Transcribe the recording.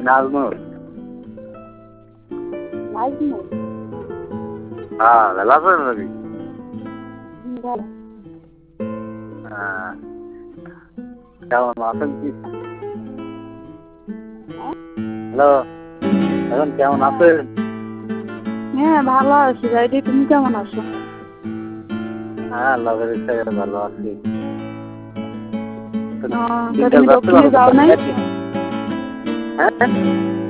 নাজমুল। নাজমুল? হ্যাঁ, ভালো আছেন নাকি? ভালো। হ্যাঁ, কেমন আছেন কি? হ্যালো, এখন কেমন আছেন? হ্যাঁ, ভালো আছি ভাইটি, তুমি কেমন আছো? হ্যাঁ, আল্লাহর ইচ্ছায় ভালো আছি। তা তুমি দক্ষিণে যাও নাই? হ্যাঁ